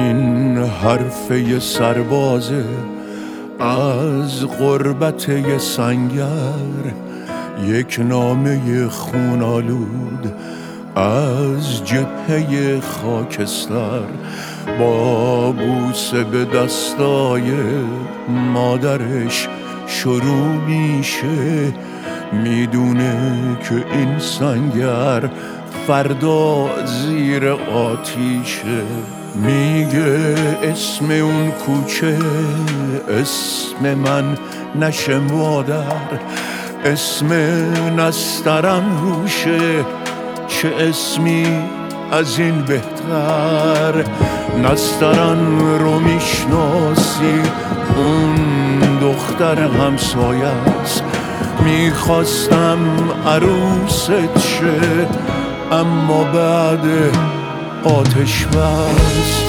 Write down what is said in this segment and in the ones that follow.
این حرف سربازه از غربت یه سنگر، یک نامه خونالود از جبهه خاکستر، با بوسه به دستای مادرش شروع میشه. میدونه که این سنگر فردا زیر آتیشه. میگه اسم اون کوچه اسم من نشه مادر، اسم نسترن روشه، چه اسمی از این بهتر. نسترن رو میشناسی، اون دختر همسایه است. میخواستم عروست شه اما بعد آتش بس.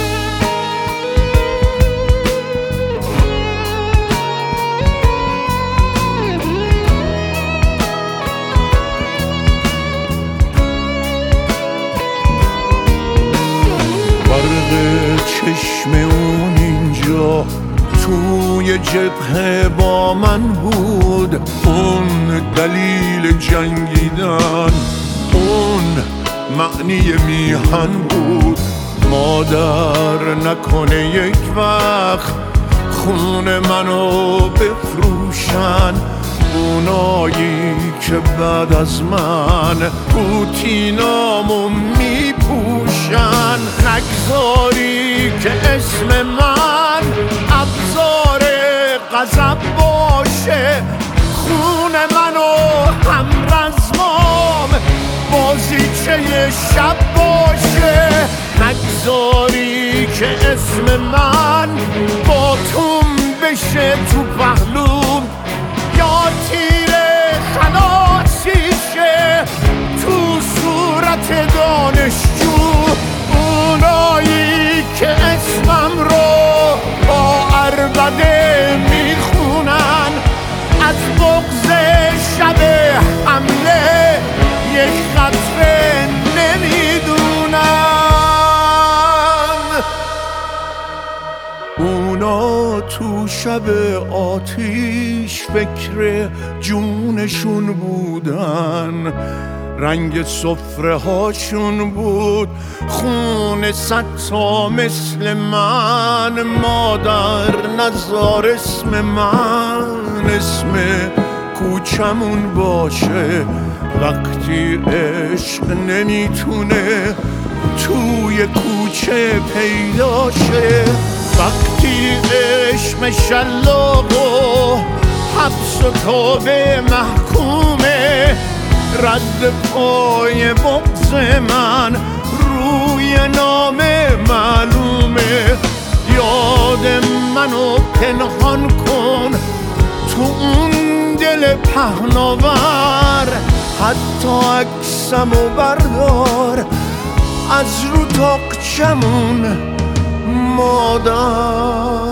برق چشم اون اینجا توی جبهه با من بود، اون دلیل جنگیدن، اون معنی میهن بود. مادر نکنه یک وقت خون منو بفروشن، اونایی که بعد از من پوتینامو میپوشن. نگذاری که اسم من ابزار غضب باشه، خون منو همرزمام بازیچه شب باشه. نگذاری که اسم من با توم بشه تو پهلوم، یا تیر خلاصیشه تو صورت دانشجو. اونایی که اسمم رو با عربده میخونن، از بغض شب حمله یک قطره نمیدونن. اونا تو شب آتیش فکر جونشون بودن، رنگ سفره هاشون بود خون ستا مثل من. مادر نذار اسم من اسم کوچمون باشه، وقتی عشق نمیتونه توی کوچه پیدا شه. وقتی عشق شلاق و حبس و توبه محکومه، رد پای بغض من روی نامه معلومه. یاد منو پنهان کن تو اون دل پهناور، حتی عکسمو بردار از رو تاقچمون مادر.